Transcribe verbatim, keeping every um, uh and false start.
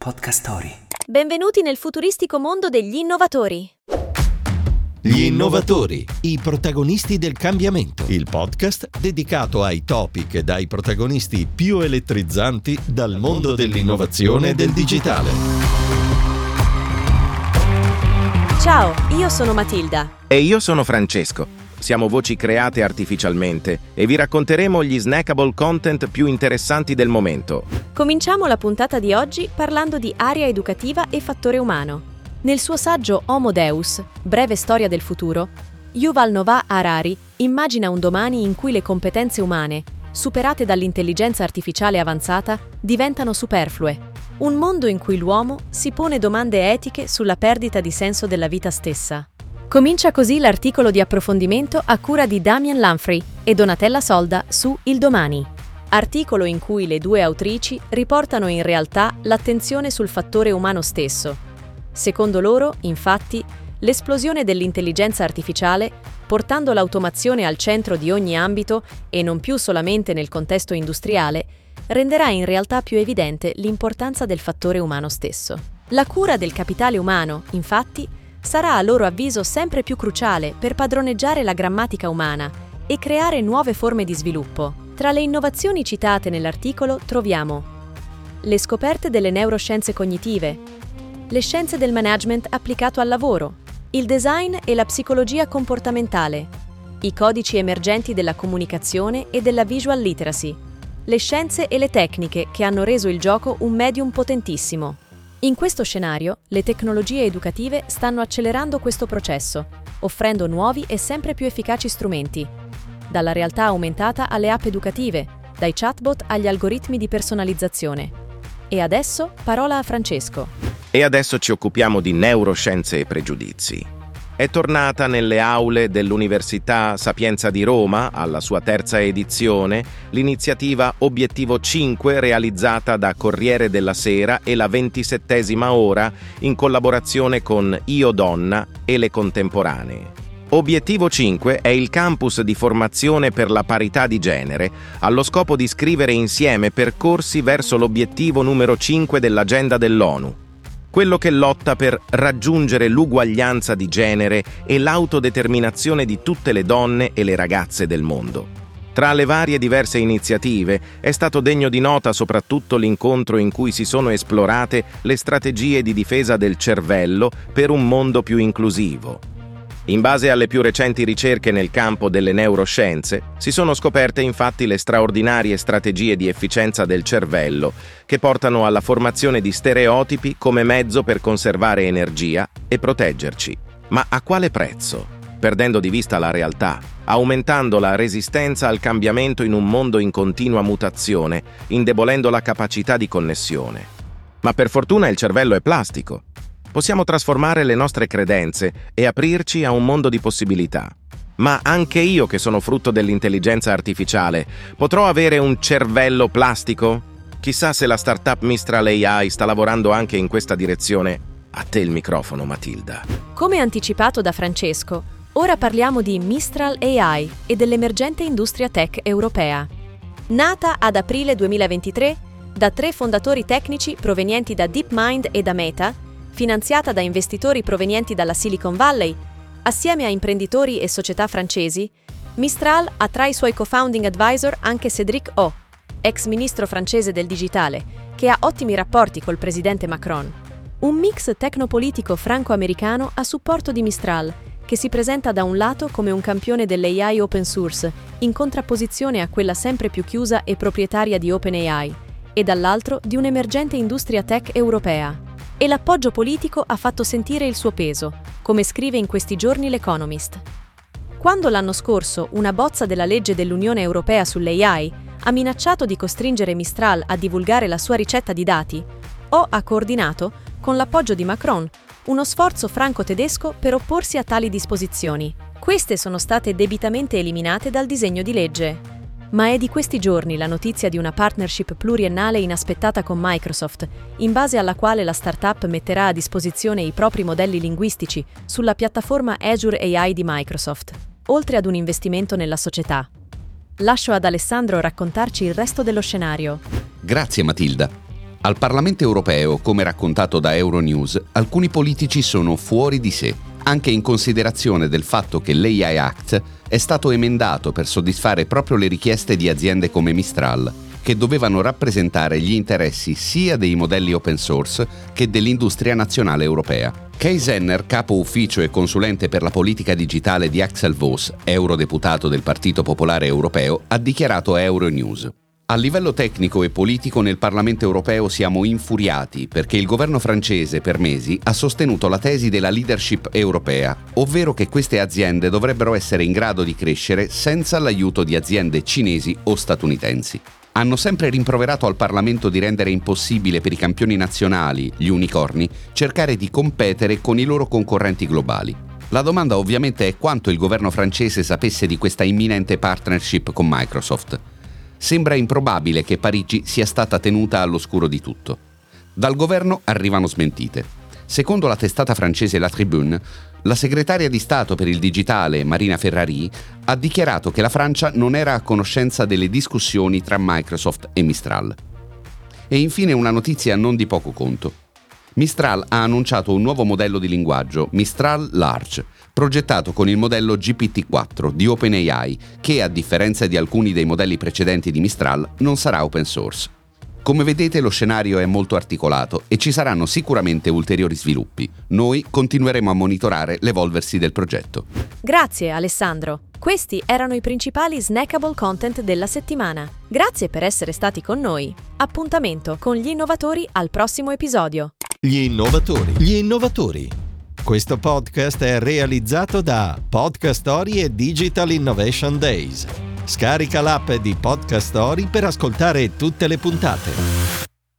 Podcast Story. Benvenuti nel futuristico mondo degli innovatori. Gli innovatori, i protagonisti del cambiamento. Il podcast dedicato ai topic e ai protagonisti più elettrizzanti dal mondo dell'innovazione e del digitale. Ciao, io sono Matilda. E io sono Francesco. Siamo voci create artificialmente e vi racconteremo gli snackable content più interessanti del momento. Cominciamo la puntata di oggi parlando di area educativa e fattore umano. Nel suo saggio Homo Deus, breve storia del futuro, Yuval Noah Harari immagina un domani in cui le competenze umane, superate dall'intelligenza artificiale avanzata, diventano superflue. Un mondo in cui l'uomo si pone domande etiche sulla perdita di senso della vita stessa. Comincia così l'articolo di approfondimento a cura di Damian Lanfrey e Donatella Solda su Il Domani. Articolo in cui le due autrici riportano in realtà l'attenzione sul fattore umano stesso. Secondo loro, infatti, l'esplosione dell'intelligenza artificiale, portando l'automazione al centro di ogni ambito e non più solamente nel contesto industriale, renderà in realtà più evidente l'importanza del fattore umano stesso. La cura del capitale umano, infatti, sarà a loro avviso sempre più cruciale per padroneggiare la grammatica umana e creare nuove forme di sviluppo. Tra le innovazioni citate nell'articolo troviamo le scoperte delle neuroscienze cognitive, le scienze del management applicato al lavoro, il design e la psicologia comportamentale, i codici emergenti della comunicazione e della visual literacy, le scienze e le tecniche che hanno reso il gioco un medium potentissimo. In questo scenario, le tecnologie educative stanno accelerando questo processo, offrendo nuovi e sempre più efficaci strumenti, dalla realtà aumentata alle app educative, dai chatbot agli algoritmi di personalizzazione. E adesso, parola a Francesco. E adesso ci occupiamo di neuroscienze e pregiudizi. È tornata nelle aule dell'Università Sapienza di Roma, alla sua terza edizione, l'iniziativa Obiettivo cinque realizzata da Corriere della Sera e la ventisettesima Ora in collaborazione con Io Donna e Le Contemporanee. Obiettivo cinque è il campus di formazione per la parità di genere, allo scopo di scrivere insieme percorsi verso l'obiettivo numero cinque dell'agenda dell'ONU. Quello che lotta per raggiungere l'uguaglianza di genere e l'autodeterminazione di tutte le donne e le ragazze del mondo. Tra le varie diverse iniziative è stato degno di nota soprattutto l'incontro in cui si sono esplorate le strategie di difesa del cervello per un mondo più inclusivo. In base alle più recenti ricerche nel campo delle neuroscienze, si sono scoperte infatti le straordinarie strategie di efficienza del cervello che portano alla formazione di stereotipi come mezzo per conservare energia e proteggerci. Ma a quale prezzo? Perdendo di vista la realtà, aumentando la resistenza al cambiamento in un mondo in continua mutazione, indebolendo la capacità di connessione. Ma per fortuna il cervello è plastico. Possiamo trasformare le nostre credenze e aprirci a un mondo di possibilità. Ma anche io, che sono frutto dell'intelligenza artificiale, potrò avere un cervello plastico? Chissà se la startup Mistral A I sta lavorando anche in questa direzione. A te il microfono, Matilda. Come anticipato da Francesco, ora parliamo di Mistral A I e dell'emergente industria tech europea. Nata ad aprile duemilaventitré da tre fondatori tecnici provenienti da DeepMind e da Meta, finanziata da investitori provenienti dalla Silicon Valley, assieme a imprenditori e società francesi, Mistral ha tra i suoi co-founding advisor anche Cédric O, ex ministro francese del digitale, che ha ottimi rapporti col presidente Macron. Un mix tecnopolitico franco-americano a supporto di Mistral, che si presenta da un lato come un campione dell'A I open source, in contrapposizione a quella sempre più chiusa e proprietaria di OpenAI, e dall'altro di un'emergente industria tech europea. E l'appoggio politico ha fatto sentire il suo peso, come scrive in questi giorni l'Economist. Quando l'anno scorso una bozza della legge dell'Unione Europea sull'A I ha minacciato di costringere Mistral a divulgare la sua ricetta di dati, O ha coordinato, con l'appoggio di Macron, uno sforzo franco-tedesco per opporsi a tali disposizioni. Queste sono state debitamente eliminate dal disegno di legge. Ma è di questi giorni la notizia di una partnership pluriennale inaspettata con Microsoft, in base alla quale la startup metterà a disposizione i propri modelli linguistici sulla piattaforma Azure A I di Microsoft, oltre ad un investimento nella società. Lascio ad Alessandro raccontarci il resto dello scenario. Grazie Matilda. Al Parlamento europeo, come raccontato da Euronews, alcuni politici sono fuori di sé, anche in considerazione del fatto che l'A I Act è stato emendato per soddisfare proprio le richieste di aziende come Mistral, che dovevano rappresentare gli interessi sia dei modelli open source che dell'industria nazionale europea. Kay Zenner, capo ufficio e consulente per la politica digitale di Axel Voss, eurodeputato del Partito Popolare Europeo, ha dichiarato a Euronews: a livello tecnico e politico nel Parlamento europeo siamo infuriati perché il governo francese per mesi ha sostenuto la tesi della leadership europea, ovvero che queste aziende dovrebbero essere in grado di crescere senza l'aiuto di aziende cinesi o statunitensi. Hanno sempre rimproverato al Parlamento di rendere impossibile per i campioni nazionali, gli unicorni, cercare di competere con i loro concorrenti globali. La domanda ovviamente è quanto il governo francese sapesse di questa imminente partnership con Microsoft. Sembra improbabile che Parigi sia stata tenuta all'oscuro di tutto. Dal governo arrivano smentite. Secondo la testata francese La Tribune, la segretaria di Stato per il digitale Marina Ferrari ha dichiarato che la Francia non era a conoscenza delle discussioni tra Microsoft e Mistral. E infine una notizia non di poco conto. Mistral ha annunciato un nuovo modello di linguaggio, Mistral Large, progettato con il modello G P T quattro di OpenAI, che, a differenza di alcuni dei modelli precedenti di Mistral, non sarà open source. Come vedete, lo scenario è molto articolato e ci saranno sicuramente ulteriori sviluppi. Noi continueremo a monitorare l'evolversi del progetto. Grazie Alessandro. Questi erano i principali snackable content della settimana. Grazie per essere stati con noi. Appuntamento con gli innovatori al prossimo episodio. Gli innovatori. Gli innovatori. Questo podcast è realizzato da Podcast Story e Digital Innovation Days. Scarica l'app di Podcast Story per ascoltare tutte le puntate.